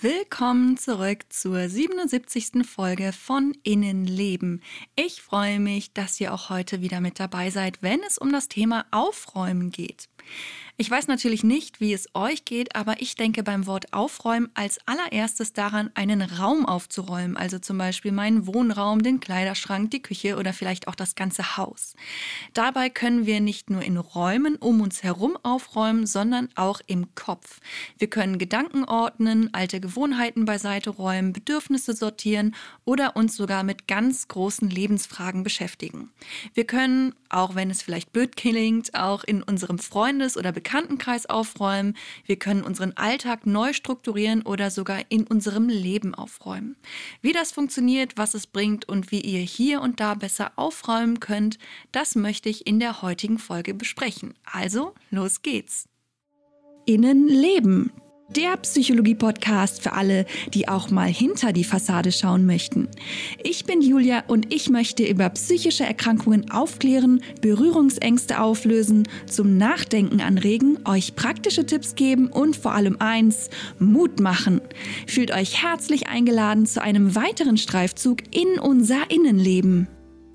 Willkommen zurück zur 77. Folge von Innenleben. Ich freue mich, dass ihr auch heute wieder mit dabei seid, wenn es um das Thema Aufräumen geht. Ich weiß natürlich nicht, wie es euch geht, aber ich denke beim Wort aufräumen als allererstes daran, einen Raum aufzuräumen, also zum Beispiel meinen Wohnraum, den Kleiderschrank, die Küche oder vielleicht auch das ganze Haus. Dabei können wir nicht nur in Räumen um uns herum aufräumen, sondern auch im Kopf. Wir können Gedanken ordnen, alte Gewohnheiten beiseite räumen, Bedürfnisse sortieren oder uns sogar mit ganz großen Lebensfragen beschäftigen. Wir können, auch wenn es vielleicht blöd klingt, auch in unserem Freundes- oder Bekanntenkreis aufräumen. Wir können unseren Alltag neu strukturieren oder sogar in unserem Leben aufräumen. Wie das funktioniert, was es bringt und wie ihr hier und da besser aufräumen könnt, das möchte ich in der heutigen Folge besprechen. Also, los geht's! Innenleben. Der Psychologie-Podcast für alle, die auch mal hinter die Fassade schauen möchten. Ich bin Julia und ich möchte über psychische Erkrankungen aufklären, Berührungsängste auflösen, zum Nachdenken anregen, euch praktische Tipps geben und vor allem eins, Mut machen. Fühlt euch herzlich eingeladen zu einem weiteren Streifzug in unser Innenleben.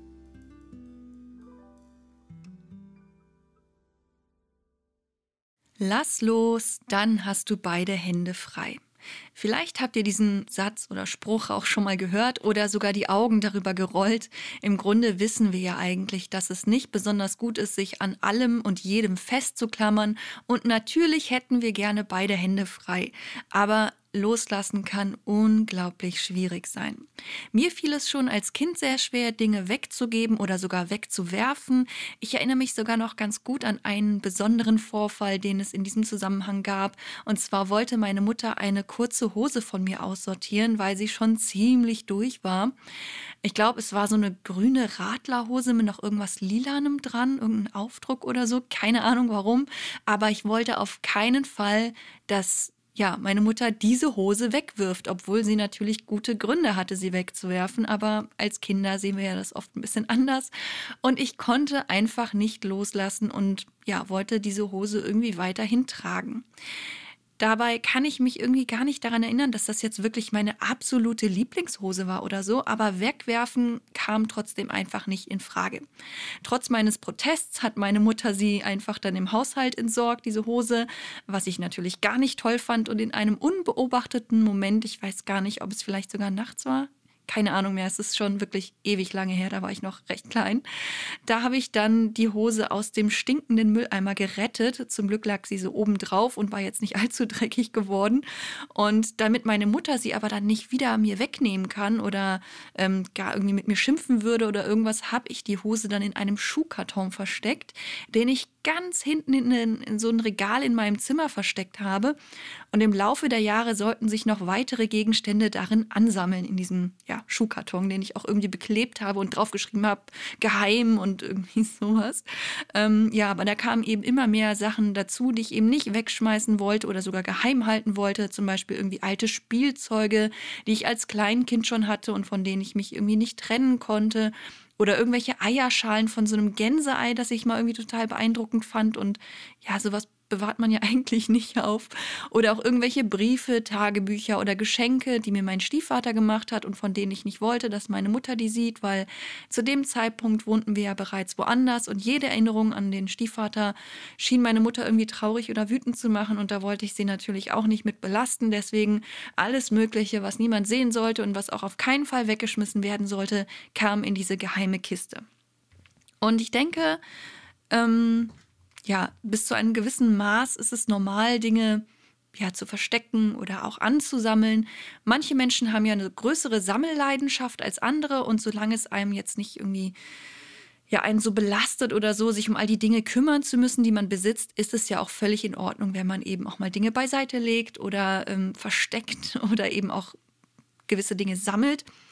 Lass los, dann hast du beide Hände frei. Vielleicht habt ihr diesen Satz oder Spruch auch schon mal gehört oder sogar die Augen darüber gerollt. Im Grunde wissen wir ja eigentlich, dass es nicht besonders gut ist, sich an allem und jedem festzuklammern. Und natürlich hätten wir gerne beide Hände frei. Aber loslassen kann unglaublich schwierig sein. Mir fiel es schon als Kind sehr schwer, Dinge wegzugeben oder sogar wegzuwerfen. Ich erinnere mich sogar noch ganz gut an einen besonderen Vorfall, den es in diesem Zusammenhang gab. Und zwar wollte meine Mutter eine kurze Hose von mir aussortieren, weil sie schon ziemlich durch war. Ich glaube, es war so eine grüne Radlerhose mit noch irgendwas Lilanem dran, irgendein Aufdruck oder so. Keine Ahnung warum. Aber ich wollte auf keinen Fall, dass meine Mutter diese Hose wegwirft, obwohl sie natürlich gute Gründe hatte, sie wegzuwerfen. Aber als Kinder sehen wir ja das oft ein bisschen anders. Und ich konnte einfach nicht loslassen und wollte diese Hose irgendwie weiterhin tragen. Dabei kann ich mich irgendwie gar nicht daran erinnern, dass das jetzt wirklich meine absolute Lieblingshose war oder so, aber wegwerfen kam trotzdem einfach nicht in Frage. Trotz meines Protests hat meine Mutter sie einfach dann im Haushalt entsorgt, diese Hose, was ich natürlich gar nicht toll fand und in einem unbeobachteten Moment, ich weiß gar nicht, ob es vielleicht sogar nachts war, keine Ahnung mehr, es ist schon wirklich ewig lange her, da war ich noch recht klein. Da habe ich dann die Hose aus dem stinkenden Mülleimer gerettet. Zum Glück lag sie so oben drauf und war jetzt nicht allzu dreckig geworden. Und damit meine Mutter sie aber dann nicht wieder mir wegnehmen kann oder gar irgendwie mit mir schimpfen würde oder irgendwas, habe ich die Hose dann in einem Schuhkarton versteckt, den ich ganz hinten in so ein Regal in meinem Zimmer versteckt habe. Und im Laufe der Jahre sollten sich noch weitere Gegenstände darin ansammeln, in diesem Schuhkarton, den ich auch irgendwie beklebt habe und draufgeschrieben habe, geheim und irgendwie sowas. Aber da kamen eben immer mehr Sachen dazu, die ich eben nicht wegschmeißen wollte oder sogar geheim halten wollte. Zum Beispiel irgendwie alte Spielzeuge, die ich als Kleinkind schon hatte und von denen ich mich irgendwie nicht trennen konnte. Oder irgendwelche Eierschalen von so einem Gänseei, das ich mal irgendwie total beeindruckend fand. Und sowas bewahrt man ja eigentlich nicht auf. Oder auch irgendwelche Briefe, Tagebücher oder Geschenke, die mir mein Stiefvater gemacht hat und von denen ich nicht wollte, dass meine Mutter die sieht, weil zu dem Zeitpunkt wohnten wir ja bereits woanders und jede Erinnerung an den Stiefvater schien meine Mutter irgendwie traurig oder wütend zu machen und da wollte ich sie natürlich auch nicht mit belasten. Deswegen alles Mögliche, was niemand sehen sollte und was auch auf keinen Fall weggeschmissen werden sollte, kam in diese geheime Kiste. Und ich denke, bis zu einem gewissen Maß ist es normal, Dinge zu verstecken oder auch anzusammeln. Manche Menschen haben ja eine größere Sammelleidenschaft als andere und solange es einem jetzt nicht irgendwie einen so belastet oder so, sich um all die Dinge kümmern zu müssen, die man besitzt, ist es ja auch völlig in Ordnung, wenn man eben auch mal Dinge beiseite legt oder versteckt oder eben auch gewisse Dinge sammelt.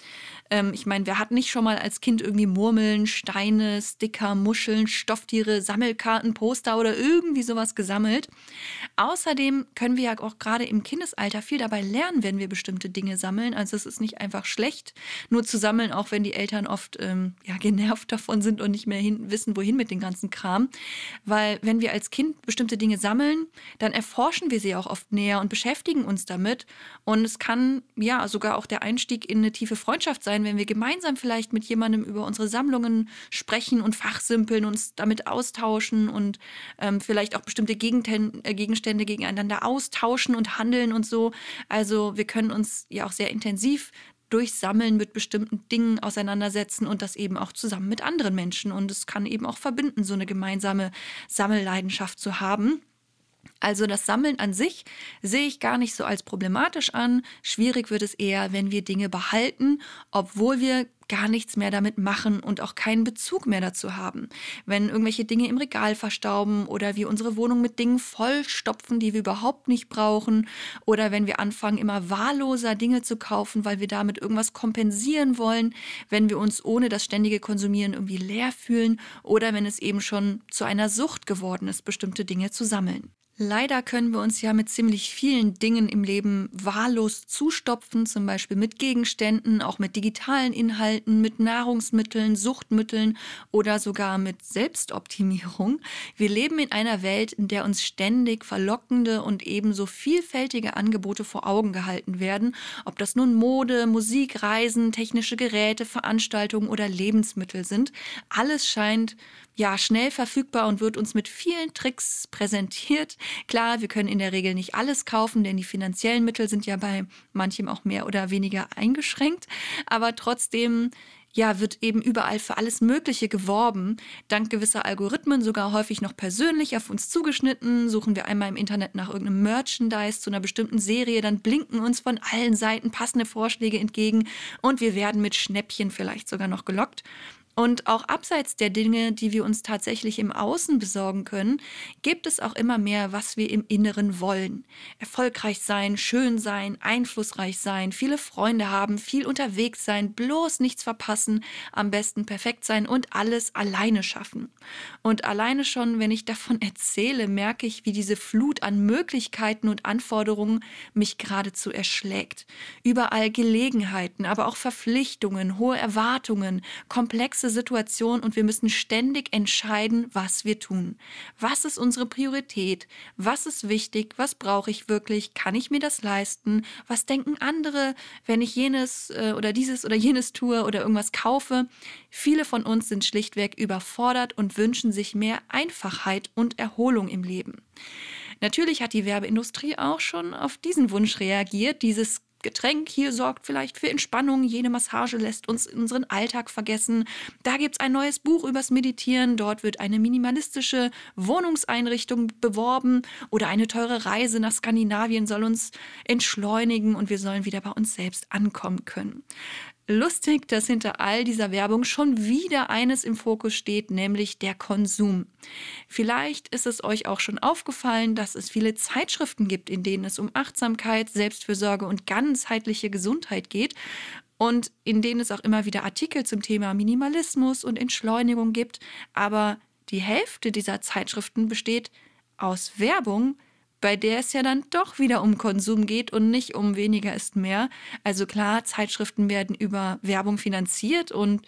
Ich meine, wer hat nicht schon mal als Kind irgendwie Murmeln, Steine, Sticker, Muscheln, Stofftiere, Sammelkarten, Poster oder irgendwie sowas gesammelt? Außerdem können wir ja auch gerade im Kindesalter viel dabei lernen, wenn wir bestimmte Dinge sammeln. Also es ist nicht einfach schlecht, nur zu sammeln, auch wenn die Eltern oft ja, genervt davon sind und nicht mehr wissen, wohin mit dem ganzen Kram. Weil wenn wir als Kind bestimmte Dinge sammeln, dann erforschen wir sie auch oft näher und beschäftigen uns damit. Und es kann ja sogar auch der Einstieg in eine tiefe Freundschaft sein, wenn wir gemeinsam vielleicht mit jemandem über unsere Sammlungen sprechen und fachsimpeln, uns damit austauschen und vielleicht auch bestimmte Gegenstände gegeneinander austauschen und handeln und so. Also wir können uns ja auch sehr intensiv durch Sammeln mit bestimmten Dingen auseinandersetzen und das eben auch zusammen mit anderen Menschen. Und es kann eben auch verbinden, so eine gemeinsame Sammelleidenschaft zu haben. Also das Sammeln an sich sehe ich gar nicht so als problematisch an. Schwierig wird es eher, wenn wir Dinge behalten, obwohl wir gar nichts mehr damit machen und auch keinen Bezug mehr dazu haben. Wenn irgendwelche Dinge im Regal verstauben oder wir unsere Wohnung mit Dingen vollstopfen, die wir überhaupt nicht brauchen, oder wenn wir anfangen, immer wahlloser Dinge zu kaufen, weil wir damit irgendwas kompensieren wollen, wenn wir uns ohne das ständige Konsumieren irgendwie leer fühlen oder wenn es eben schon zu einer Sucht geworden ist, bestimmte Dinge zu sammeln. Leider können wir uns ja mit ziemlich vielen Dingen im Leben wahllos zustopfen, zum Beispiel mit Gegenständen, auch mit digitalen Inhalten, mit Nahrungsmitteln, Suchtmitteln oder sogar mit Selbstoptimierung. Wir leben in einer Welt, in der uns ständig verlockende und ebenso vielfältige Angebote vor Augen gehalten werden, ob das nun Mode, Musik, Reisen, technische Geräte, Veranstaltungen oder Lebensmittel sind. Alles scheint ja schnell verfügbar und wird uns mit vielen Tricks präsentiert. Klar, wir können in der Regel nicht alles kaufen, denn die finanziellen Mittel sind ja bei manchem auch mehr oder weniger eingeschränkt. Aber trotzdem ja, wird eben überall für alles Mögliche geworben. Dank gewisser Algorithmen sogar häufig noch persönlich auf uns zugeschnitten. Suchen wir einmal im Internet nach irgendeinem Merchandise zu einer bestimmten Serie, dann blinken uns von allen Seiten passende Vorschläge entgegen und wir werden mit Schnäppchen vielleicht sogar noch gelockt. Und auch abseits der Dinge, die wir uns tatsächlich im Außen besorgen können, gibt es auch immer mehr, was wir im Inneren wollen. Erfolgreich sein, schön sein, einflussreich sein, viele Freunde haben, viel unterwegs sein, bloß nichts verpassen, am besten perfekt sein und alles alleine schaffen. Und alleine schon, wenn ich davon erzähle, merke ich, wie diese Flut an Möglichkeiten und Anforderungen mich geradezu erschlägt. Überall Gelegenheiten, aber auch Verpflichtungen, hohe Erwartungen, komplexe Situation und wir müssen ständig entscheiden, was wir tun. Was ist unsere Priorität? Was ist wichtig? Was brauche ich wirklich? Kann ich mir das leisten? Was denken andere, wenn ich jenes oder dieses oder jenes tue oder irgendwas kaufe? Viele von uns sind schlichtweg überfordert und wünschen sich mehr Einfachheit und Erholung im Leben. Natürlich hat die Werbeindustrie auch schon auf diesen Wunsch reagiert. Dieses Getränk hier sorgt vielleicht für Entspannung, jene Massage lässt uns unseren Alltag vergessen. Da gibt es ein neues Buch übers Meditieren, dort wird eine minimalistische Wohnungseinrichtung beworben oder eine teure Reise nach Skandinavien soll uns entschleunigen und wir sollen wieder bei uns selbst ankommen können. Lustig, dass hinter all dieser Werbung schon wieder eines im Fokus steht, nämlich der Konsum. Vielleicht ist es euch auch schon aufgefallen, dass es viele Zeitschriften gibt, in denen es um Achtsamkeit, Selbstfürsorge und ganzheitliche Gesundheit geht und in denen es auch immer wieder Artikel zum Thema Minimalismus und Entschleunigung gibt. Aber die Hälfte dieser Zeitschriften besteht aus Werbung, bei der es ja dann doch wieder um Konsum geht und nicht um weniger ist mehr. Also klar, Zeitschriften werden über Werbung finanziert und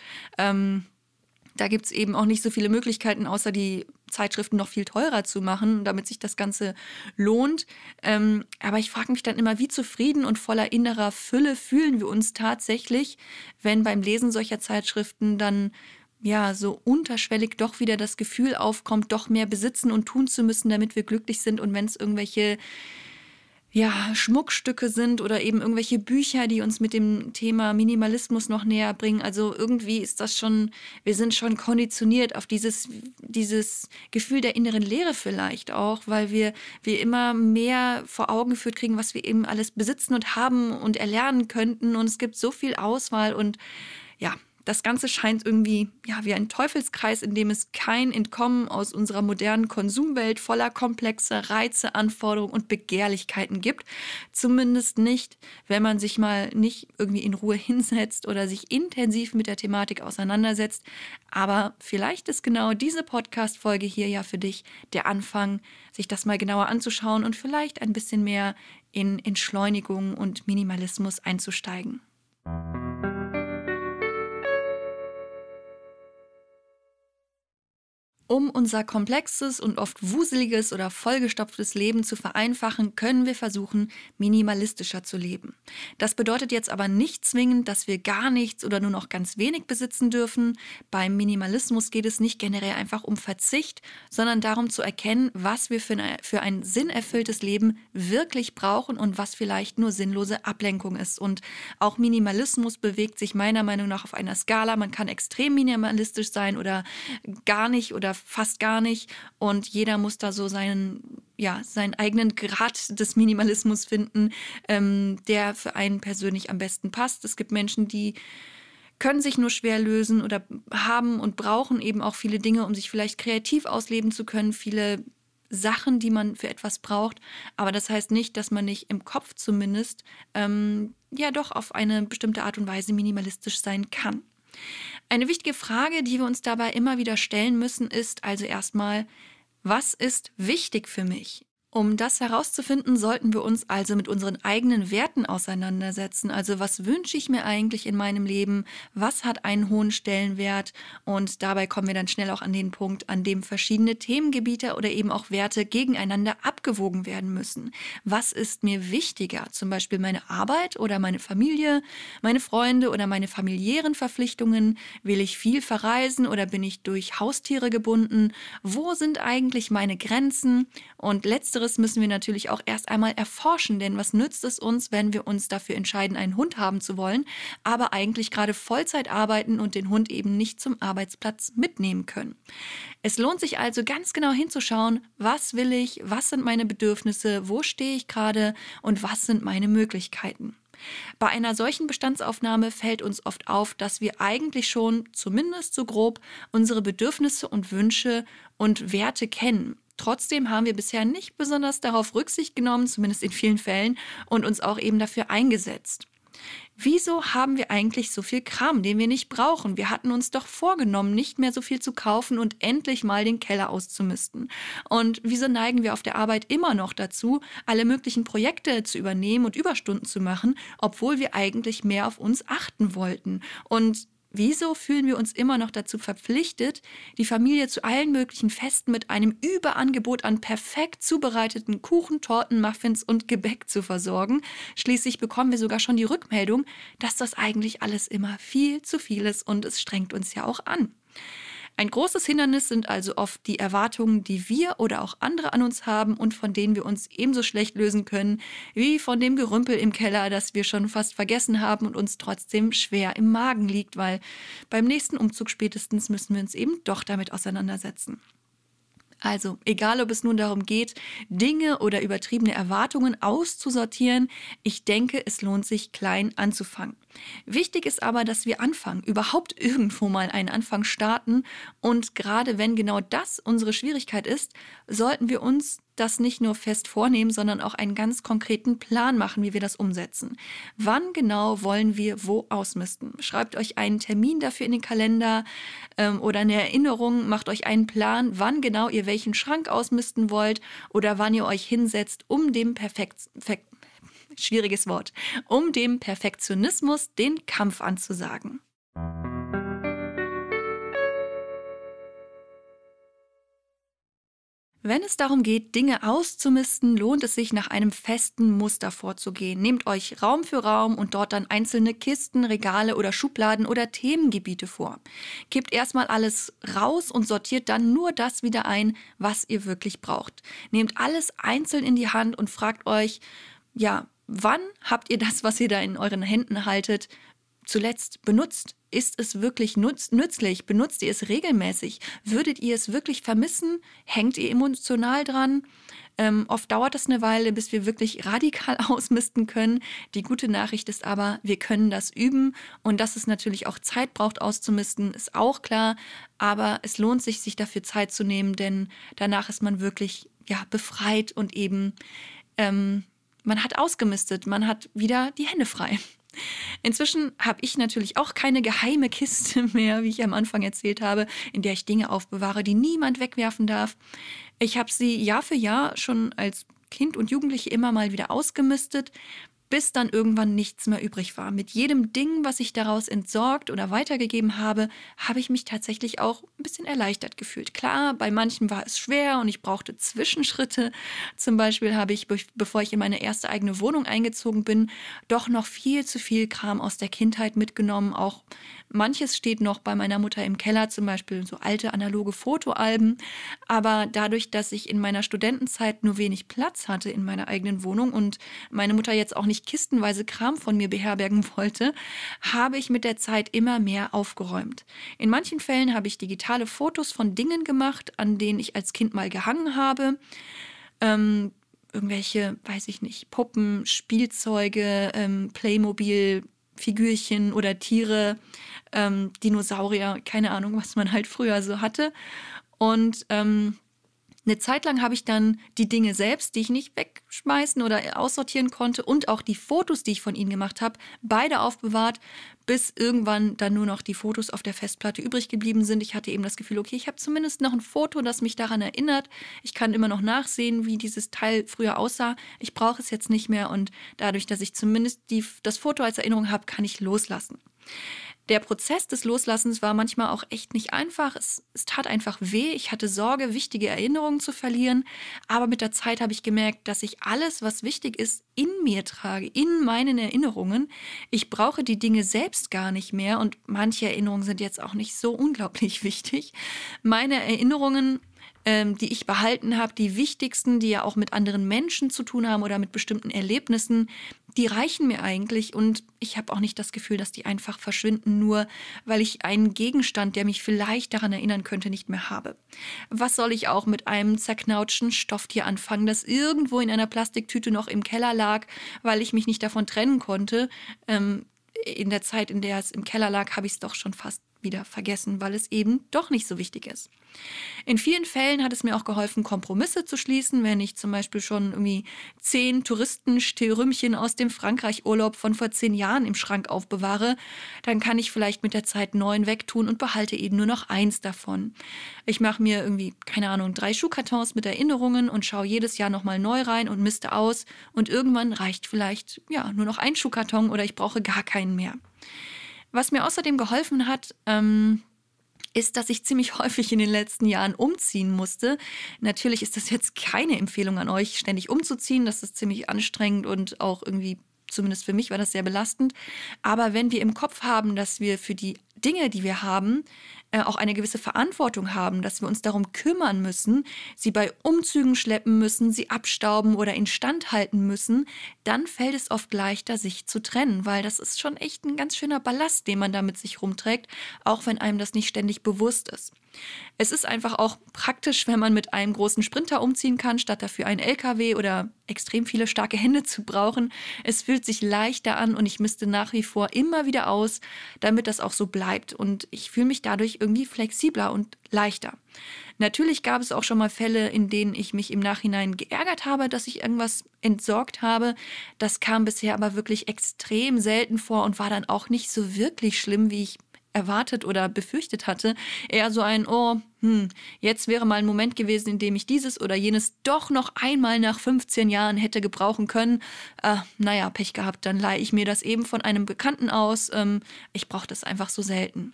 da gibt es eben auch nicht so viele Möglichkeiten, außer die Zeitschriften noch viel teurer zu machen, damit sich das Ganze lohnt. Aber ich frage mich dann immer, wie zufrieden und voller innerer Fülle fühlen wir uns tatsächlich, wenn beim Lesen solcher Zeitschriften dann ja, so unterschwellig doch wieder das Gefühl aufkommt, doch mehr besitzen und tun zu müssen, damit wir glücklich sind. Und wenn es irgendwelche ja, Schmuckstücke sind oder eben irgendwelche Bücher, die uns mit dem Thema Minimalismus noch näher bringen. Also irgendwie ist das schon, wir sind schon konditioniert auf dieses Gefühl der inneren Leere vielleicht auch, weil wir immer mehr vor Augen geführt kriegen, was wir eben alles besitzen und haben und erlernen könnten. Und es gibt so viel Auswahl und ja, Das Ganze scheint irgendwie wie ein Teufelskreis, in dem es kein Entkommen aus unserer modernen Konsumwelt voller komplexer Reize, Anforderungen und Begehrlichkeiten gibt. Zumindest nicht, wenn man sich mal nicht irgendwie in Ruhe hinsetzt oder sich intensiv mit der Thematik auseinandersetzt. Aber vielleicht ist genau diese Podcast-Folge hier ja für dich der Anfang, sich das mal genauer anzuschauen und vielleicht ein bisschen mehr in Entschleunigung und Minimalismus einzusteigen. Um unser komplexes und oft wuseliges oder vollgestopftes Leben zu vereinfachen, können wir versuchen, minimalistischer zu leben. Das bedeutet jetzt aber nicht zwingend, dass wir gar nichts oder nur noch ganz wenig besitzen dürfen. Beim Minimalismus geht es nicht generell einfach um Verzicht, sondern darum zu erkennen, was wir für ein sinnerfülltes Leben wirklich brauchen und was vielleicht nur sinnlose Ablenkung ist. Und auch Minimalismus bewegt sich meiner Meinung nach auf einer Skala. Man kann extrem minimalistisch sein oder gar nicht oder fast gar nicht. Und jeder muss da so seinen eigenen Grad des Minimalismus finden, der für einen persönlich am besten passt. Es gibt Menschen, die können sich nur schwer lösen oder haben und brauchen eben auch viele Dinge, um sich vielleicht kreativ ausleben zu können, viele Sachen, die man für etwas braucht. Aber das heißt nicht, dass man nicht im Kopf zumindest doch auf eine bestimmte Art und Weise minimalistisch sein kann. Eine wichtige Frage, die wir uns dabei immer wieder stellen müssen, ist also erstmal, was ist wichtig für mich? Um das herauszufinden, sollten wir uns also mit unseren eigenen Werten auseinandersetzen. Also was wünsche ich mir eigentlich in meinem Leben? Was hat einen hohen Stellenwert? Und dabei kommen wir dann schnell auch an den Punkt, an dem verschiedene Themengebiete oder eben auch Werte gegeneinander abgewogen werden müssen. Was ist mir wichtiger? Zum Beispiel meine Arbeit oder meine Familie, meine Freunde oder meine familiären Verpflichtungen? Will ich viel verreisen oder bin ich durch Haustiere gebunden? Wo sind eigentlich meine Grenzen? Und letzteres müssen wir natürlich auch erst einmal erforschen, denn was nützt es uns, wenn wir uns dafür entscheiden, einen Hund haben zu wollen, aber eigentlich gerade Vollzeit arbeiten und den Hund eben nicht zum Arbeitsplatz mitnehmen können. Es lohnt sich also ganz genau hinzuschauen, was will ich, was sind meine Bedürfnisse, wo stehe ich gerade und was sind meine Möglichkeiten. Bei einer solchen Bestandsaufnahme fällt uns oft auf, dass wir eigentlich schon, zumindest so grob, unsere Bedürfnisse und Wünsche und Werte kennen. Trotzdem haben wir bisher nicht besonders darauf Rücksicht genommen, zumindest in vielen Fällen, und uns auch eben dafür eingesetzt. Wieso haben wir eigentlich so viel Kram, den wir nicht brauchen? Wir hatten uns doch vorgenommen, nicht mehr so viel zu kaufen und endlich mal den Keller auszumisten. Und wieso neigen wir auf der Arbeit immer noch dazu, alle möglichen Projekte zu übernehmen und Überstunden zu machen, obwohl wir eigentlich mehr auf uns achten wollten? Und wieso fühlen wir uns immer noch dazu verpflichtet, die Familie zu allen möglichen Festen mit einem Überangebot an perfekt zubereiteten Kuchen, Torten, Muffins und Gebäck zu versorgen? Schließlich bekommen wir sogar schon die Rückmeldung, dass das eigentlich alles immer viel zu viel ist und es strengt uns ja auch an. Ein großes Hindernis sind also oft die Erwartungen, die wir oder auch andere an uns haben und von denen wir uns ebenso schlecht lösen können, wie von dem Gerümpel im Keller, das wir schon fast vergessen haben und uns trotzdem schwer im Magen liegt, weil beim nächsten Umzug spätestens müssen wir uns eben doch damit auseinandersetzen. Also, egal ob es nun darum geht, Dinge oder übertriebene Erwartungen auszusortieren, ich denke, es lohnt sich, klein anzufangen. Wichtig ist aber, dass wir anfangen, überhaupt irgendwo mal einen Anfang starten. Und gerade wenn genau das unsere Schwierigkeit ist, sollten wir uns das nicht nur fest vornehmen, sondern auch einen ganz konkreten Plan machen, wie wir das umsetzen. Wann genau wollen wir wo ausmisten? Schreibt euch einen Termin dafür in den Kalender oder eine Erinnerung, macht euch einen Plan, wann genau ihr welchen Schrank ausmisten wollt oder wann ihr euch hinsetzt, um dem Perfektionismus den Kampf anzusagen. Wenn es darum geht, Dinge auszumisten, lohnt es sich, nach einem festen Muster vorzugehen. Nehmt euch Raum für Raum und dort dann einzelne Kisten, Regale oder Schubladen oder Themengebiete vor. Gebt erstmal alles raus und sortiert dann nur das wieder ein, was ihr wirklich braucht. Nehmt alles einzeln in die Hand und fragt euch, wann habt ihr das, was ihr da in euren Händen haltet, zuletzt benutzt? Ist es wirklich nützlich? Benutzt ihr es regelmäßig? Würdet ihr es wirklich vermissen? Hängt ihr emotional dran? Oft dauert es eine Weile, bis wir wirklich radikal ausmisten können. Die gute Nachricht ist aber, wir können das üben und dass es natürlich auch Zeit braucht auszumisten, ist auch klar. Aber es lohnt sich, sich dafür Zeit zu nehmen, denn danach ist man wirklich befreit und eben man hat ausgemistet, man hat wieder die Hände frei. Inzwischen habe ich natürlich auch keine geheime Kiste mehr, wie ich am Anfang erzählt habe, in der ich Dinge aufbewahre, die niemand wegwerfen darf. Ich habe sie Jahr für Jahr schon als Kind und Jugendliche immer mal wieder ausgemistet, bis dann irgendwann nichts mehr übrig war. Mit jedem Ding, was ich daraus entsorgt oder weitergegeben habe, habe ich mich tatsächlich auch ein bisschen erleichtert gefühlt. Klar, bei manchen war es schwer und ich brauchte Zwischenschritte. Zum Beispiel habe ich, bevor ich in meine erste eigene Wohnung eingezogen bin, doch noch viel zu viel Kram aus der Kindheit mitgenommen. Auch manches steht noch bei meiner Mutter im Keller, zum Beispiel so alte analoge Fotoalben. Aber dadurch, dass ich in meiner Studentenzeit nur wenig Platz hatte in meiner eigenen Wohnung und meine Mutter jetzt auch nicht kistenweise Kram von mir beherbergen wollte, habe ich mit der Zeit immer mehr aufgeräumt. In manchen Fällen habe ich digitale Fotos von Dingen gemacht, an denen ich als Kind mal gehangen habe. Irgendwelche, weiß ich nicht, Puppen, Spielzeuge, Playmobil, Figürchen oder Tiere, Dinosaurier, keine Ahnung, was man halt früher so hatte. Und eine Zeit lang habe ich dann die Dinge selbst, die ich nicht wegschmeißen oder aussortieren konnte und auch die Fotos, die ich von ihnen gemacht habe, beide aufbewahrt, bis irgendwann dann nur noch die Fotos auf der Festplatte übrig geblieben sind. Ich hatte eben das Gefühl, okay, ich habe zumindest noch ein Foto, das mich daran erinnert. Ich kann immer noch nachsehen, wie dieses Teil früher aussah. Ich brauche es jetzt nicht mehr und dadurch, dass ich zumindest das Foto als Erinnerung habe, kann ich loslassen. Der Prozess des Loslassens war manchmal auch echt nicht einfach. Es tat einfach weh. Ich hatte Sorge, wichtige Erinnerungen zu verlieren. Aber mit der Zeit habe ich gemerkt, dass ich alles, was wichtig ist, in mir trage, in meinen Erinnerungen. Ich brauche die Dinge selbst gar nicht mehr. Und manche Erinnerungen sind jetzt auch nicht so unglaublich wichtig. Meine Erinnerungen, die ich behalten habe, die wichtigsten, die ja auch mit anderen Menschen zu tun haben oder mit bestimmten Erlebnissen, die reichen mir eigentlich und ich habe auch nicht das Gefühl, dass die einfach verschwinden, nur weil ich einen Gegenstand, der mich vielleicht daran erinnern könnte, nicht mehr habe. Was soll ich auch mit einem zerknautschten Stofftier anfangen, das irgendwo in einer Plastiktüte noch im Keller lag, weil ich mich nicht davon trennen konnte? In der Zeit, in der es im Keller lag, habe ich es doch schon fast wieder vergessen, weil es eben doch nicht so wichtig ist. In vielen Fällen hat es mir auch geholfen, Kompromisse zu schließen, wenn ich zum Beispiel schon irgendwie 10 Touristenstillrümmchen aus dem Frankreich-Urlaub von vor 10 Jahren im Schrank aufbewahre, dann kann ich vielleicht mit der Zeit 9 wegtun und behalte eben nur noch 1 davon. Ich mache mir irgendwie, keine Ahnung, 3 Schuhkartons mit Erinnerungen und schaue jedes Jahr nochmal neu rein und misste aus und irgendwann reicht vielleicht nur noch ein Schuhkarton oder ich brauche gar keinen mehr. Was mir außerdem geholfen hat, ist, dass ich ziemlich häufig in den letzten Jahren umziehen musste. Natürlich ist das jetzt keine Empfehlung an euch, ständig umzuziehen. Das ist ziemlich anstrengend und auch irgendwie, zumindest für mich war das sehr belastend. Aber wenn wir im Kopf haben, dass wir für die Dinge, die wir haben, auch eine gewisse Verantwortung haben, dass wir uns darum kümmern müssen, sie bei Umzügen schleppen müssen, sie abstauben oder instand halten müssen, dann fällt es oft leichter, sich zu trennen, weil das ist schon echt ein ganz schöner Ballast, den man da mit sich rumträgt, auch wenn einem das nicht ständig bewusst ist. Es ist einfach auch praktisch, wenn man mit einem großen Sprinter umziehen kann, statt dafür einen LKW oder extrem viele starke Hände zu brauchen. Es fühlt sich leichter an und ich misste nach wie vor immer wieder aus, damit das auch so bleibt. Und ich fühle mich dadurch irgendwie flexibler und leichter. Natürlich gab es auch schon mal Fälle, in denen ich mich im Nachhinein geärgert habe, dass ich irgendwas entsorgt habe. Das kam bisher aber wirklich extrem selten vor und war dann auch nicht so wirklich schlimm, wie ich erwartet oder befürchtet hatte. Eher so ein, jetzt wäre mal ein Moment gewesen, in dem ich dieses oder jenes doch noch einmal nach 15 Jahren hätte gebrauchen können. Pech gehabt, dann leihe ich mir das eben von einem Bekannten aus. Ich brauche das einfach so selten.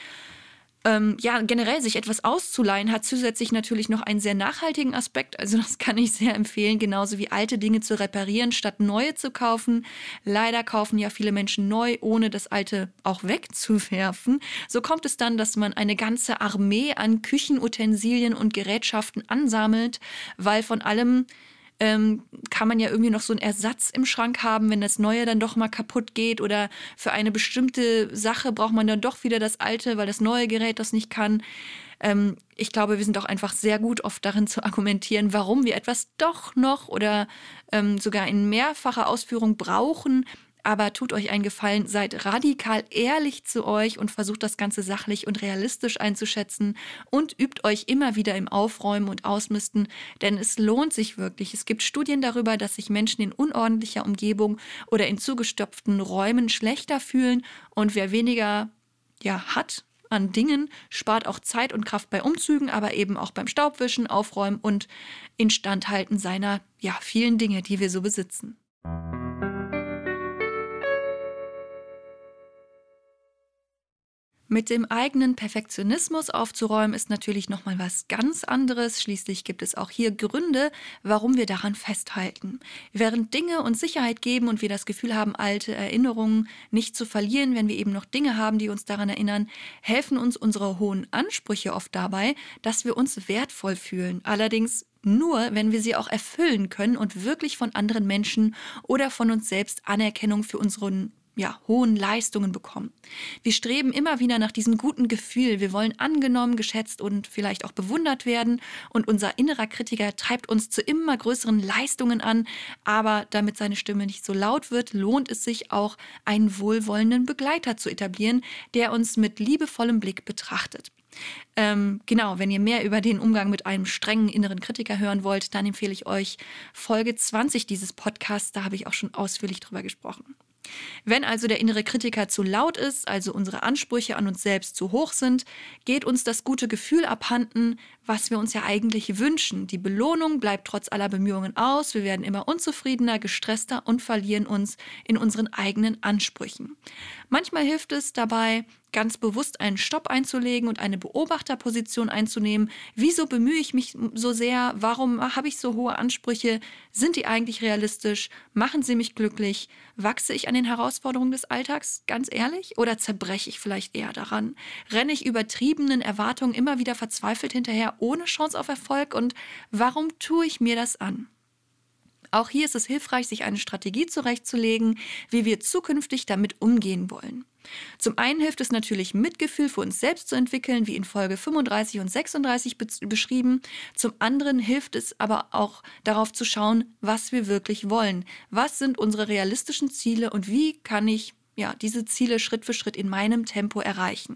Generell sich etwas auszuleihen hat zusätzlich natürlich noch einen sehr nachhaltigen Aspekt. Also das kann ich sehr empfehlen, genauso wie alte Dinge zu reparieren, statt neue zu kaufen. Leider kaufen ja viele Menschen neu, ohne das alte auch wegzuwerfen. So kommt es dann, dass man eine ganze Armee an Küchenutensilien und Gerätschaften ansammelt, weil von allem kann man ja irgendwie noch so einen Ersatz im Schrank haben, wenn das Neue dann doch mal kaputt geht, oder für eine bestimmte Sache braucht man dann doch wieder das Alte, weil das neue Gerät das nicht kann. Ich glaube, wir sind auch einfach sehr gut oft darin zu argumentieren, warum wir etwas doch noch oder sogar in mehrfacher Ausführung brauchen. Aber tut euch einen Gefallen, seid radikal ehrlich zu euch und versucht das Ganze sachlich und realistisch einzuschätzen und übt euch immer wieder im Aufräumen und Ausmisten, denn es lohnt sich wirklich. Es gibt Studien darüber, dass sich Menschen in unordentlicher Umgebung oder in zugestopften Räumen schlechter fühlen, und wer weniger hat an Dingen, spart auch Zeit und Kraft bei Umzügen, aber eben auch beim Staubwischen, Aufräumen und Instandhalten seiner vielen Dinge, die wir so besitzen. Mit dem eigenen Perfektionismus aufzuräumen ist natürlich nochmal was ganz anderes. Schließlich gibt es auch hier Gründe, warum wir daran festhalten. Während Dinge uns Sicherheit geben und wir das Gefühl haben, alte Erinnerungen nicht zu verlieren, wenn wir eben noch Dinge haben, die uns daran erinnern, helfen uns unsere hohen Ansprüche oft dabei, dass wir uns wertvoll fühlen. Allerdings nur, wenn wir sie auch erfüllen können und wirklich von anderen Menschen oder von uns selbst Anerkennung für unseren hohen Leistungen bekommen. Wir streben immer wieder nach diesem guten Gefühl. Wir wollen angenommen, geschätzt und vielleicht auch bewundert werden. Und unser innerer Kritiker treibt uns zu immer größeren Leistungen an. Aber damit seine Stimme nicht so laut wird, lohnt es sich auch, einen wohlwollenden Begleiter zu etablieren, der uns mit liebevollem Blick betrachtet. Wenn ihr mehr über den Umgang mit einem strengen inneren Kritiker hören wollt, dann empfehle ich euch Folge 20 dieses Podcasts. Da habe ich auch schon ausführlich drüber gesprochen. Wenn also der innere Kritiker zu laut ist, also unsere Ansprüche an uns selbst zu hoch sind, geht uns das gute Gefühl abhanden, was wir uns ja eigentlich wünschen. Die Belohnung bleibt trotz aller Bemühungen aus, wir werden immer unzufriedener, gestresster und verlieren uns in unseren eigenen Ansprüchen. Manchmal hilft es dabei, ganz bewusst einen Stopp einzulegen und eine Beobachterposition einzunehmen. Wieso bemühe ich mich so sehr? Warum habe ich so hohe Ansprüche? Sind die eigentlich realistisch? Machen sie mich glücklich? Wachse ich an den Herausforderungen des Alltags, ganz ehrlich? Oder zerbreche ich vielleicht eher daran? Renne ich übertriebenen Erwartungen immer wieder verzweifelt hinterher, ohne Chance auf Erfolg? Und warum tue ich mir das an? Auch hier ist es hilfreich, sich eine Strategie zurechtzulegen, wie wir zukünftig damit umgehen wollen. Zum einen hilft es natürlich, Mitgefühl für uns selbst zu entwickeln, wie in Folge 35 und 36 beschrieben. Zum anderen hilft es aber auch, darauf zu schauen, was wir wirklich wollen. Was sind unsere realistischen Ziele und wie kann ich diese Ziele Schritt für Schritt in meinem Tempo erreichen?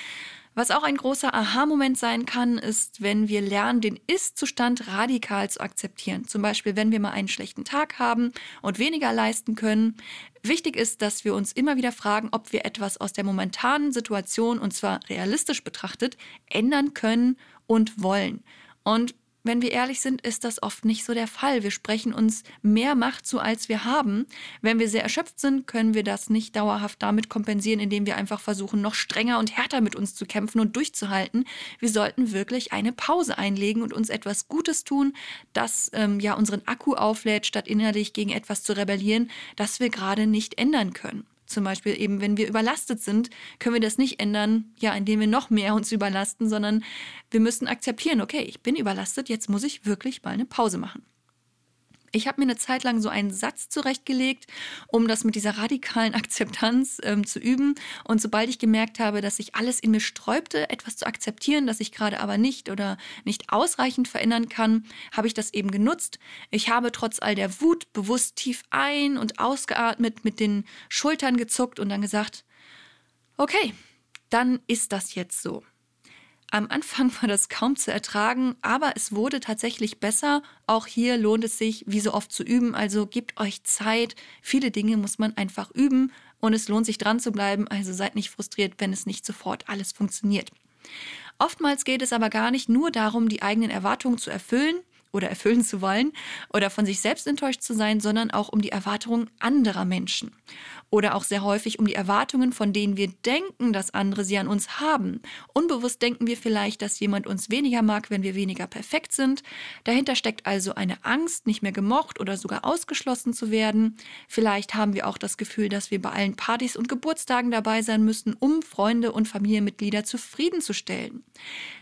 Was auch ein großer Aha-Moment sein kann, ist, wenn wir lernen, den Ist-Zustand radikal zu akzeptieren. Zum Beispiel, wenn wir mal einen schlechten Tag haben und weniger leisten können. Wichtig ist, dass wir uns immer wieder fragen, ob wir etwas aus der momentanen Situation, und zwar realistisch betrachtet, ändern können und wollen. Und wenn wir ehrlich sind, ist das oft nicht so der Fall. Wir sprechen uns mehr Macht zu, als wir haben. Wenn wir sehr erschöpft sind, können wir das nicht dauerhaft damit kompensieren, indem wir einfach versuchen, noch strenger und härter mit uns zu kämpfen und durchzuhalten. Wir sollten wirklich eine Pause einlegen und uns etwas Gutes tun, das unseren Akku auflädt, statt innerlich gegen etwas zu rebellieren, das wir gerade nicht ändern können. Zum Beispiel eben, wenn wir überlastet sind, können wir das nicht ändern, indem wir noch mehr uns überlasten, sondern wir müssen akzeptieren, okay, ich bin überlastet, jetzt muss ich wirklich mal eine Pause machen. Ich habe mir eine Zeit lang so einen Satz zurechtgelegt, um das mit dieser radikalen Akzeptanz zu üben. Und sobald ich gemerkt habe, dass sich alles in mir sträubte, etwas zu akzeptieren, das ich gerade aber nicht oder nicht ausreichend verändern kann, habe ich das eben genutzt. Ich habe trotz all der Wut bewusst tief ein- und ausgeatmet, mit den Schultern gezuckt und dann gesagt, okay, dann ist das jetzt so. Am Anfang war das kaum zu ertragen, aber es wurde tatsächlich besser. Auch hier lohnt es sich, wie so oft zu üben. Also gebt euch Zeit. Viele Dinge muss man einfach üben und es lohnt sich dran zu bleiben. Also seid nicht frustriert, wenn es nicht sofort alles funktioniert. Oftmals geht es aber gar nicht nur darum, die eigenen Erwartungen zu erfüllen oder erfüllen zu wollen oder von sich selbst enttäuscht zu sein, sondern auch um die Erwartungen anderer Menschen. Oder auch sehr häufig um die Erwartungen, von denen wir denken, dass andere sie an uns haben. Unbewusst denken wir vielleicht, dass jemand uns weniger mag, wenn wir weniger perfekt sind. Dahinter steckt also eine Angst, nicht mehr gemocht oder sogar ausgeschlossen zu werden. Vielleicht haben wir auch das Gefühl, dass wir bei allen Partys und Geburtstagen dabei sein müssen, um Freunde und Familienmitglieder zufriedenzustellen.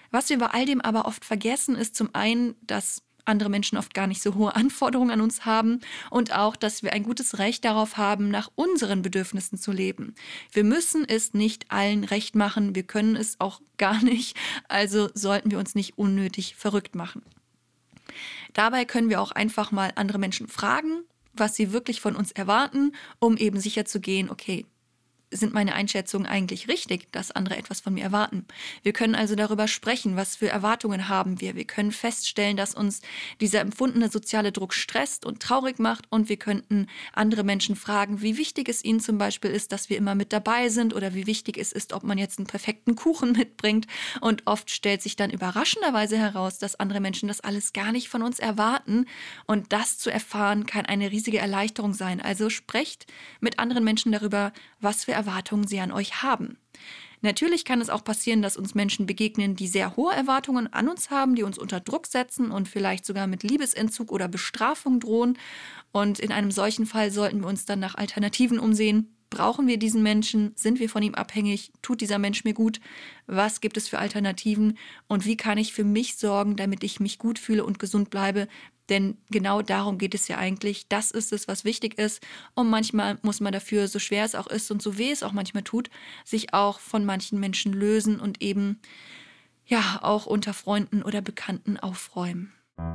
Was wir bei all dem aber oft vergessen, ist zum einen, dass andere Menschen oft gar nicht so hohe Anforderungen an uns haben und auch, dass wir ein gutes Recht darauf haben, nach unseren Bedürfnissen zu leben. Wir müssen es nicht allen recht machen, wir können es auch gar nicht, also sollten wir uns nicht unnötig verrückt machen. Dabei können wir auch einfach mal andere Menschen fragen, was sie wirklich von uns erwarten, um eben sicherzugehen, okay, sind meine Einschätzungen eigentlich richtig, dass andere etwas von mir erwarten? Wir können also darüber sprechen, was für Erwartungen haben wir. Wir können feststellen, dass uns dieser empfundene soziale Druck stresst und traurig macht und wir könnten andere Menschen fragen, wie wichtig es ihnen zum Beispiel ist, dass wir immer mit dabei sind oder wie wichtig es ist, ob man jetzt einen perfekten Kuchen mitbringt. Und oft stellt sich dann überraschenderweise heraus, dass andere Menschen das alles gar nicht von uns erwarten und das zu erfahren kann eine riesige Erleichterung sein. Also sprecht mit anderen Menschen darüber, was für Erwartungen sie an euch haben. Natürlich kann es auch passieren, dass uns Menschen begegnen, die sehr hohe Erwartungen an uns haben, die uns unter Druck setzen und vielleicht sogar mit Liebesentzug oder Bestrafung drohen. Und in einem solchen Fall sollten wir uns dann nach Alternativen umsehen. Brauchen wir diesen Menschen? Sind wir von ihm abhängig? Tut dieser Mensch mir gut? Was gibt es für Alternativen? Und wie kann ich für mich sorgen, damit ich mich gut fühle und gesund bleibe? Denn genau darum geht es ja eigentlich. Das ist es, was wichtig ist. Und manchmal muss man dafür, so schwer es auch ist und so weh es auch manchmal tut, sich auch von manchen Menschen lösen und eben ja auch unter Freunden oder Bekannten aufräumen.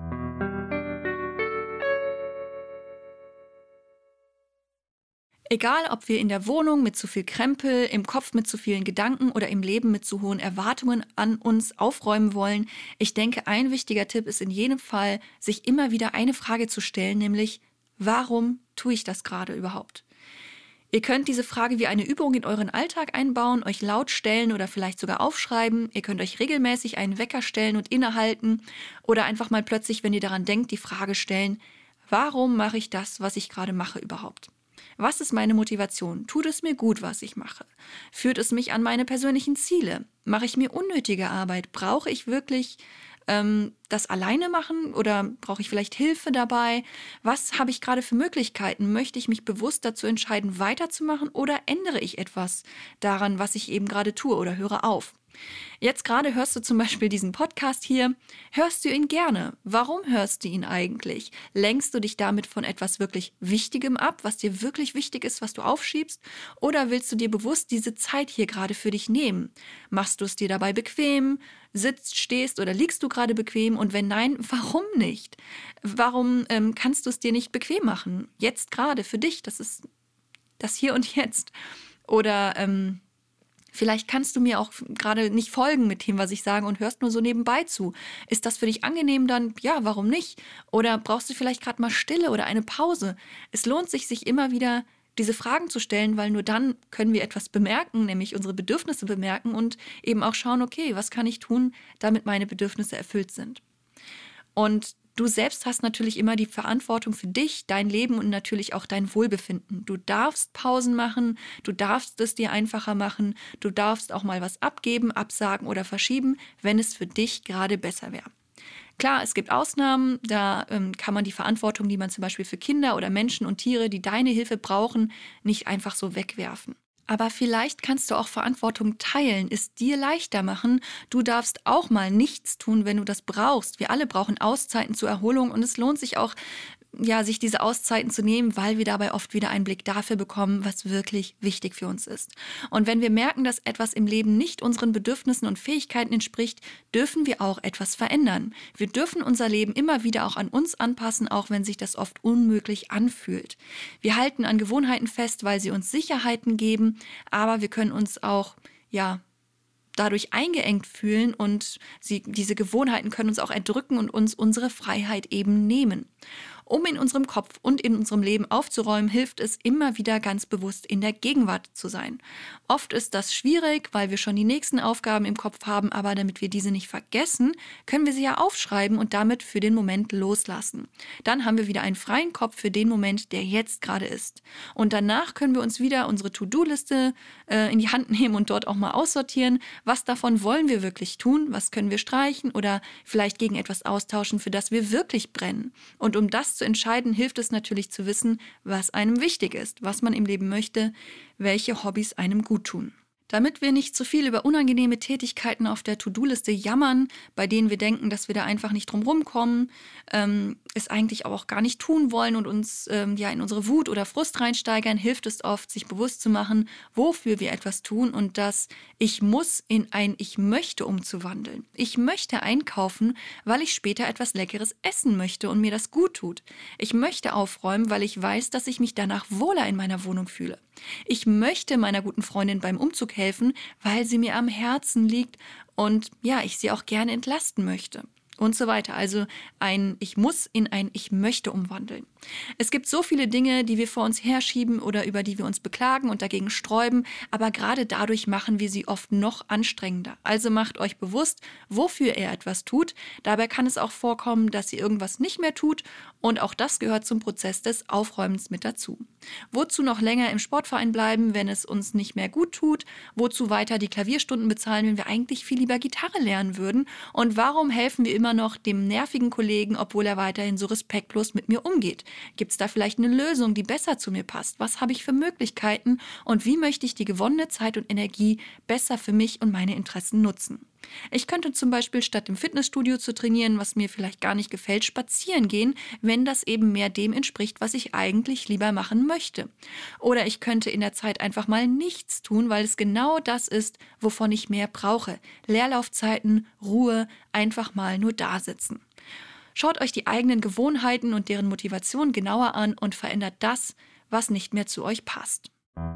Egal, ob wir in der Wohnung mit zu viel Krempel, im Kopf mit zu vielen Gedanken oder im Leben mit zu hohen Erwartungen an uns aufräumen wollen, ich denke, ein wichtiger Tipp ist in jedem Fall, sich immer wieder eine Frage zu stellen, nämlich, warum tue ich das gerade überhaupt? Ihr könnt diese Frage wie eine Übung in euren Alltag einbauen, euch laut stellen oder vielleicht sogar aufschreiben. Ihr könnt euch regelmäßig einen Wecker stellen und innehalten oder einfach mal plötzlich, wenn ihr daran denkt, die Frage stellen, warum mache ich das, was ich gerade mache überhaupt? Was ist meine Motivation? Tut es mir gut, was ich mache? Führt es mich an meine persönlichen Ziele? Mache ich mir unnötige Arbeit? Brauche ich wirklich das alleine machen oder brauche ich vielleicht Hilfe dabei? Was habe ich gerade für Möglichkeiten? Möchte ich mich bewusst dazu entscheiden, weiterzumachen oder ändere ich etwas daran, was ich eben gerade tue oder höre auf? Jetzt gerade hörst du zum Beispiel diesen Podcast hier. Hörst du ihn gerne? Warum hörst du ihn eigentlich? Lenkst du dich damit von etwas wirklich Wichtigem ab, was dir wirklich wichtig ist, was du aufschiebst? Oder willst du dir bewusst diese Zeit hier gerade für dich nehmen? Machst du es dir dabei bequem? Sitzt, stehst oder liegst du gerade bequem? Und wenn nein, warum nicht? Warum kannst du es dir nicht bequem machen? Jetzt gerade für dich, das ist das Hier und Jetzt. Oder vielleicht kannst du mir auch gerade nicht folgen mit dem, was ich sage und hörst nur so nebenbei zu. Ist das für dich angenehm dann? Ja, warum nicht? Oder brauchst du vielleicht gerade mal Stille oder eine Pause? Es lohnt sich, sich immer wieder diese Fragen zu stellen, weil nur dann können wir etwas bemerken, nämlich unsere Bedürfnisse bemerken und eben auch schauen, okay, was kann ich tun, damit meine Bedürfnisse erfüllt sind. Und du selbst hast natürlich immer die Verantwortung für dich, dein Leben und natürlich auch dein Wohlbefinden. Du darfst Pausen machen, du darfst es dir einfacher machen, du darfst auch mal was abgeben, absagen oder verschieben, wenn es für dich gerade besser wäre. Klar, es gibt Ausnahmen, da kann man die Verantwortung, die man zum Beispiel für Kinder oder Menschen und Tiere, die deine Hilfe brauchen, nicht einfach so wegwerfen. Aber vielleicht kannst du auch Verantwortung teilen, es dir leichter machen. Du darfst auch mal nichts tun, wenn du das brauchst. Wir alle brauchen Auszeiten zur Erholung und es lohnt sich auch, ja, sich diese Auszeiten zu nehmen, weil wir dabei oft wieder einen Blick dafür bekommen, was wirklich wichtig für uns ist. Und wenn wir merken, dass etwas im Leben nicht unseren Bedürfnissen und Fähigkeiten entspricht, dürfen wir auch etwas verändern. Wir dürfen unser Leben immer wieder auch an uns anpassen, auch wenn sich das oft unmöglich anfühlt. Wir halten an Gewohnheiten fest, weil sie uns Sicherheiten geben, aber wir können uns auch, ja, dadurch eingeengt fühlen und diese Gewohnheiten können uns auch erdrücken und uns unsere Freiheit eben nehmen. Um in unserem Kopf und in unserem Leben aufzuräumen, hilft es immer wieder ganz bewusst in der Gegenwart zu sein. Oft ist das schwierig, weil wir schon die nächsten Aufgaben im Kopf haben, aber damit wir diese nicht vergessen, können wir sie ja aufschreiben und damit für den Moment loslassen. Dann haben wir wieder einen freien Kopf für den Moment, der jetzt gerade ist. Und danach können wir uns wieder unsere To-Do-Liste in die Hand nehmen und dort auch mal aussortieren. Was davon wollen wir wirklich tun? Was können wir streichen oder vielleicht gegen etwas austauschen, für das wir wirklich brennen? Und um das zu entscheiden, hilft es natürlich zu wissen, was einem wichtig ist, was man im Leben möchte, welche Hobbys einem gut tun. Damit wir nicht zu viel über unangenehme Tätigkeiten auf der To-Do-Liste jammern, bei denen wir denken, dass wir da einfach nicht drum rumkommen, es eigentlich auch gar nicht tun wollen und uns ja in unsere Wut oder Frust reinsteigern, hilft es oft, sich bewusst zu machen, wofür wir etwas tun und das Ich muss in ein Ich möchte umzuwandeln. Ich möchte einkaufen, weil ich später etwas Leckeres essen möchte und mir das gut tut. Ich möchte aufräumen, weil ich weiß, dass ich mich danach wohler in meiner Wohnung fühle. Ich möchte meiner guten Freundin beim Umzug helfen, weil sie mir am Herzen liegt und ja, ich sie auch gerne entlasten möchte. Und so weiter. Also ein Ich muss in ein Ich möchte umwandeln. Es gibt so viele Dinge, die wir vor uns herschieben oder über die wir uns beklagen und dagegen sträuben, aber gerade dadurch machen wir sie oft noch anstrengender. Also macht euch bewusst, wofür ihr etwas tut. Dabei kann es auch vorkommen, dass ihr irgendwas nicht mehr tut und auch das gehört zum Prozess des Aufräumens mit dazu. Wozu noch länger im Sportverein bleiben, wenn es uns nicht mehr gut tut? Wozu weiter die Klavierstunden bezahlen, wenn wir eigentlich viel lieber Gitarre lernen würden? Und warum helfen wir immer noch dem nervigen Kollegen, obwohl er weiterhin so respektlos mit mir umgeht? Gibt es da vielleicht eine Lösung, die besser zu mir passt? Was habe ich für Möglichkeiten? Und wie möchte ich die gewonnene Zeit und Energie besser für mich und meine Interessen nutzen? Ich könnte zum Beispiel statt im Fitnessstudio zu trainieren, was mir vielleicht gar nicht gefällt, spazieren gehen, wenn das eben mehr dem entspricht, was ich eigentlich lieber machen möchte. Oder ich könnte in der Zeit einfach mal nichts tun, weil es genau das ist, wovon ich mehr brauche. Leerlaufzeiten, Ruhe, einfach mal nur da sitzen. Schaut euch die eigenen Gewohnheiten und deren Motivation genauer an und verändert das, was nicht mehr zu euch passt.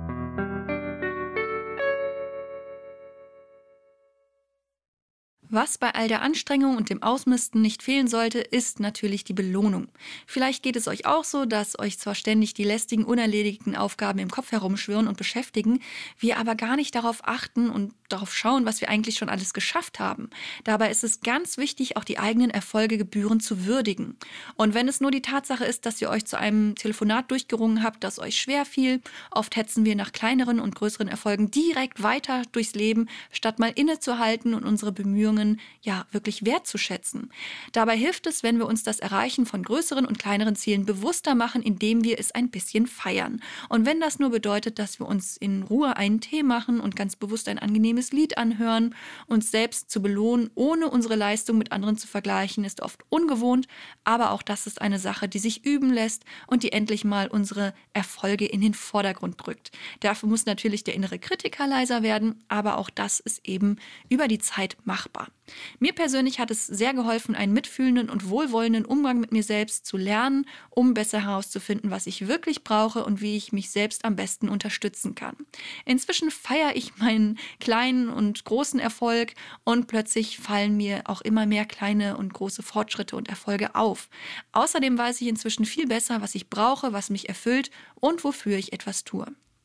Was bei all der Anstrengung und dem Ausmisten nicht fehlen sollte, ist natürlich die Belohnung. Vielleicht geht es euch auch so, dass euch zwar ständig die lästigen, unerledigten Aufgaben im Kopf herumschwirren und beschäftigen, wir aber gar nicht darauf achten und darauf schauen, was wir eigentlich schon alles geschafft haben. Dabei ist es ganz wichtig, auch die eigenen Erfolge gebührend zu würdigen. Und wenn es nur die Tatsache ist, dass ihr euch zu einem Telefonat durchgerungen habt, das euch schwer fiel, oft hetzen wir nach kleineren und größeren Erfolgen direkt weiter durchs Leben, statt mal innezuhalten und unsere Bemühungen ja wirklich wertzuschätzen. Dabei hilft es, wenn wir uns das Erreichen von größeren und kleineren Zielen bewusster machen, indem wir es ein bisschen feiern. Und wenn das nur bedeutet, dass wir uns in Ruhe einen Tee machen und ganz bewusst ein angenehmes Lied anhören, uns selbst zu belohnen, ohne unsere Leistung mit anderen zu vergleichen, ist oft ungewohnt, aber auch das ist eine Sache, die sich üben lässt und die endlich mal unsere Erfolge in den Vordergrund drückt. Dafür muss natürlich der innere Kritiker leiser werden, aber auch das ist eben über die Zeit machbar. Mir persönlich hat es sehr geholfen, einen mitfühlenden und wohlwollenden Umgang mit mir selbst zu lernen, um besser herauszufinden, was ich wirklich brauche und wie ich mich selbst am besten unterstützen kann. Inzwischen feiere ich meinen kleinen und großen Erfolg und plötzlich fallen mir auch immer mehr kleine und große Fortschritte und Erfolge auf. Außerdem weiß ich inzwischen viel besser, was ich brauche, was mich erfüllt und wofür ich etwas tue.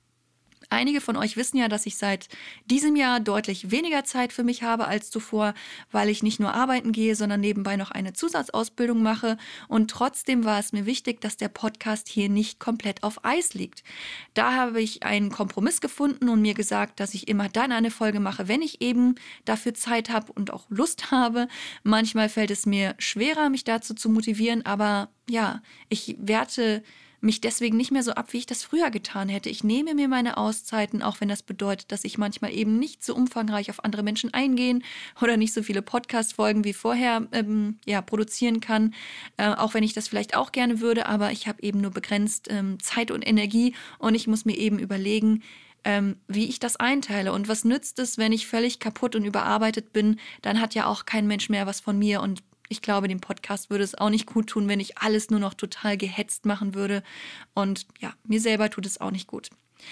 Einige von euch wissen ja, dass ich seit diesem Jahr deutlich weniger Zeit für mich habe als zuvor, weil ich nicht nur arbeiten gehe, sondern nebenbei noch eine Zusatzausbildung mache. Und trotzdem war es mir wichtig, dass der Podcast hier nicht komplett auf Eis liegt. Da habe ich einen Kompromiss gefunden und mir gesagt, dass ich immer dann eine Folge mache, wenn ich eben dafür Zeit habe und auch Lust habe. Manchmal fällt es mir schwerer, mich dazu zu motivieren, aber ja, ich werte mich deswegen nicht mehr so ab, wie ich das früher getan hätte. Ich nehme mir meine Auszeiten, auch wenn das bedeutet, dass ich manchmal eben nicht so umfangreich auf andere Menschen eingehen oder nicht so viele Podcast-Folgen wie vorher produzieren kann, auch wenn ich das vielleicht auch gerne würde, aber ich habe eben nur begrenzt Zeit und Energie und ich muss mir eben überlegen, wie ich das einteile. Und was nützt es, wenn ich völlig kaputt und überarbeitet bin, dann hat ja auch kein Mensch mehr was von mir und ich glaube, dem Podcast würde es auch nicht gut tun, wenn ich alles nur noch total gehetzt machen würde. Und ja, mir selber tut es auch nicht gut.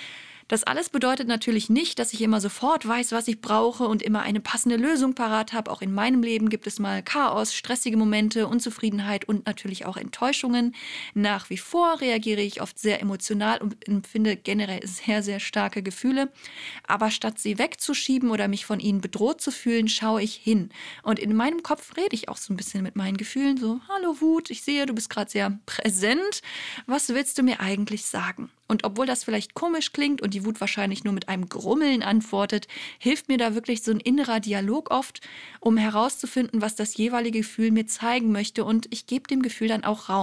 Das alles bedeutet natürlich nicht, dass ich immer sofort weiß, was ich brauche und immer eine passende Lösung parat habe. Auch in meinem Leben gibt es mal Chaos, stressige Momente, Unzufriedenheit und natürlich auch Enttäuschungen. Nach wie vor reagiere ich oft sehr emotional und empfinde generell sehr, sehr starke Gefühle. Aber statt sie wegzuschieben oder mich von ihnen bedroht zu fühlen, schaue ich hin. Und in meinem Kopf rede ich auch so ein bisschen mit meinen Gefühlen. So, hallo Wut, ich sehe, du bist gerade sehr präsent. Was willst du mir eigentlich sagen? Und obwohl das vielleicht komisch klingt und die Wut wahrscheinlich nur mit einem Grummeln antwortet, hilft mir da wirklich so ein innerer Dialog oft, um herauszufinden, was das jeweilige Gefühl mir zeigen möchte. Und ich gebe dem Gefühl dann auch Raum.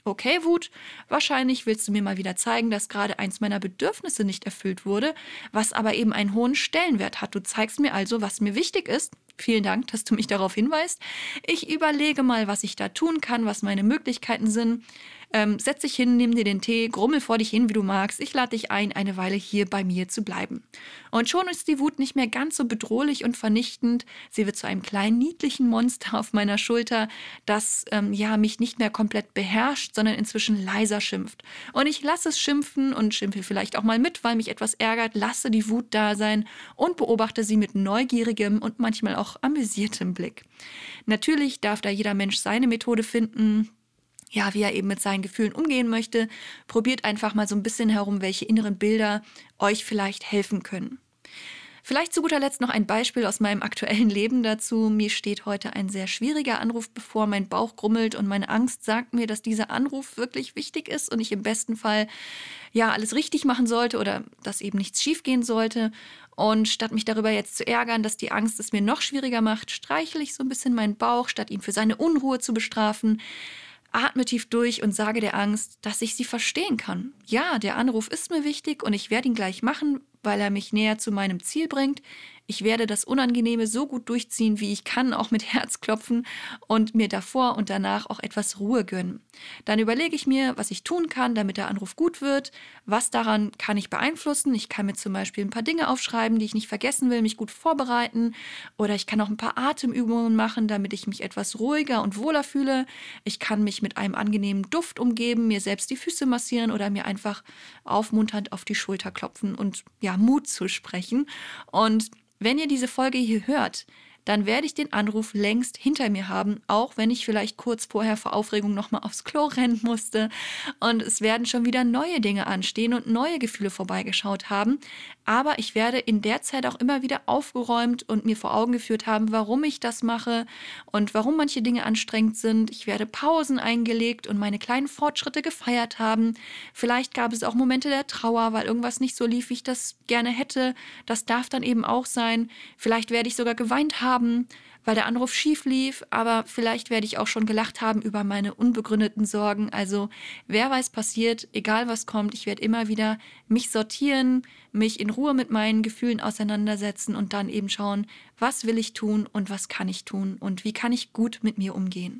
Okay, Wut, wahrscheinlich willst du mir mal wieder zeigen, dass gerade eins meiner Bedürfnisse nicht erfüllt wurde, was aber eben einen hohen Stellenwert hat. Du zeigst mir also, was mir wichtig ist. Vielen Dank, dass du mich darauf hinweist. Ich überlege mal, was ich da tun kann, was meine Möglichkeiten sind. Setz dich hin, nimm dir den Tee, grummel vor dich hin, wie du magst. Ich lade dich ein, eine Weile hier bei mir zu bleiben. Und schon ist die Wut nicht mehr ganz so bedrohlich und vernichtend. Sie wird zu einem kleinen, niedlichen Monster auf meiner Schulter, das mich nicht mehr komplett beherrscht, sondern inzwischen leiser schimpft. Und ich lasse es schimpfen und schimpfe vielleicht auch mal mit, weil mich etwas ärgert, lasse die Wut da sein und beobachte sie mit neugierigem und manchmal auch amüsiertem Blick. Natürlich darf da jeder Mensch seine Methode finden, ja, wie er eben mit seinen Gefühlen umgehen möchte. Probiert einfach mal so ein bisschen herum, welche inneren Bilder euch vielleicht helfen können. Vielleicht zu guter Letzt noch ein Beispiel aus meinem aktuellen Leben dazu. Mir steht heute ein sehr schwieriger Anruf bevor, mein Bauch grummelt und meine Angst sagt mir, dass dieser Anruf wirklich wichtig ist und ich im besten Fall ja alles richtig machen sollte oder dass eben nichts schiefgehen sollte. Und statt mich darüber jetzt zu ärgern, dass die Angst es mir noch schwieriger macht, streichle ich so ein bisschen meinen Bauch, statt ihn für seine Unruhe zu bestrafen. Atme tief durch und sage der Angst, dass ich sie verstehen kann. Ja, der Anruf ist mir wichtig und ich werde ihn gleich machen, weil er mich näher zu meinem Ziel bringt. Ich werde das Unangenehme so gut durchziehen, wie ich kann, auch mit Herzklopfen und mir davor und danach auch etwas Ruhe gönnen. Dann überlege ich mir, was ich tun kann, damit der Anruf gut wird. Was daran kann ich beeinflussen? Ich kann mir zum Beispiel ein paar Dinge aufschreiben, die ich nicht vergessen will, mich gut vorbereiten. Oder ich kann auch ein paar Atemübungen machen, damit ich mich etwas ruhiger und wohler fühle. Ich kann mich mit einem angenehmen Duft umgeben, mir selbst die Füße massieren oder mir einfach aufmunternd auf die Schulter klopfen und ja, Mut zusprechen. Und wenn ihr diese Folge hier hört, dann werde ich den Anruf längst hinter mir haben, auch wenn ich vielleicht kurz vorher vor Aufregung nochmal aufs Klo rennen musste. Und es werden schon wieder neue Dinge anstehen und neue Gefühle vorbeigeschaut haben. Aber ich werde in der Zeit auch immer wieder aufgeräumt und mir vor Augen geführt haben, warum ich das mache und warum manche Dinge anstrengend sind. Ich werde Pausen eingelegt und meine kleinen Fortschritte gefeiert haben. Vielleicht gab es auch Momente der Trauer, weil irgendwas nicht so lief, wie ich das gerne hätte. Das darf dann eben auch sein. Vielleicht werde ich sogar geweint haben, weil der Anruf schief lief, aber vielleicht werde ich auch schon gelacht haben über meine unbegründeten Sorgen. Also wer weiß passiert, egal was kommt, ich werde immer wieder mich sortieren, mich in Ruhe mit meinen Gefühlen auseinandersetzen und dann eben schauen, was will ich tun und was kann ich tun und wie kann ich gut mit mir umgehen.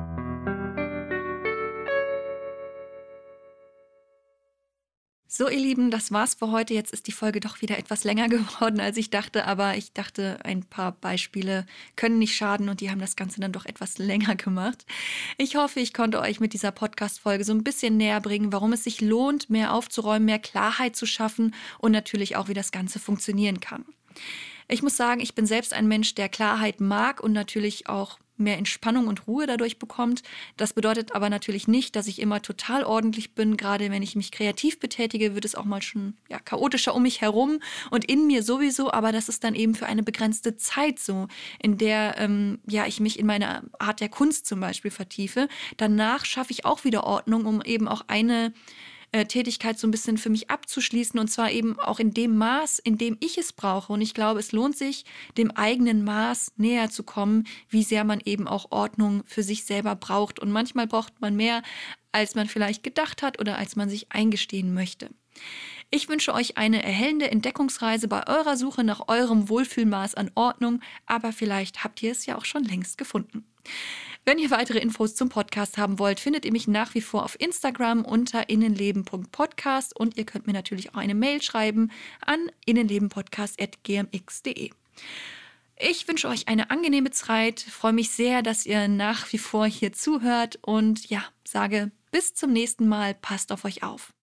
So, ihr Lieben, das war's für heute. Jetzt ist die Folge doch wieder etwas länger geworden, als ich dachte. Aber ich dachte, ein paar Beispiele können nicht schaden und die haben das Ganze dann doch etwas länger gemacht. Ich hoffe, ich konnte euch mit dieser Podcast-Folge so ein bisschen näher bringen, warum es sich lohnt, mehr aufzuräumen, mehr Klarheit zu schaffen und natürlich auch, wie das Ganze funktionieren kann. Ich muss sagen, ich bin selbst ein Mensch, der Klarheit mag und natürlich auch mehr Entspannung und Ruhe dadurch bekommt. Das bedeutet aber natürlich nicht, dass ich immer total ordentlich bin. Gerade wenn ich mich kreativ betätige, wird es auch mal schon chaotischer um mich herum und in mir sowieso. Aber das ist dann eben für eine begrenzte Zeit so, in der ich mich in meine Art der Kunst zum Beispiel vertiefe. Danach schaffe ich auch wieder Ordnung, um eben auch eine Tätigkeit so ein bisschen für mich abzuschließen und zwar eben auch in dem Maß, in dem ich es brauche. Und ich glaube, es lohnt sich, dem eigenen Maß näher zu kommen, wie sehr man eben auch Ordnung für sich selber braucht. Und manchmal braucht man mehr, als man vielleicht gedacht hat oder als man sich eingestehen möchte. Ich wünsche euch eine erhellende Entdeckungsreise bei eurer Suche nach eurem Wohlfühlmaß an Ordnung, aber vielleicht habt ihr es ja auch schon längst gefunden. Wenn ihr weitere Infos zum Podcast haben wollt, findet ihr mich nach wie vor auf Instagram unter innenleben.podcast und ihr könnt mir natürlich auch eine Mail schreiben an innenlebenpodcast@gmx.de. Ich wünsche euch eine angenehme Zeit, freue mich sehr, dass ihr nach wie vor hier zuhört und sage bis zum nächsten Mal, passt auf euch auf.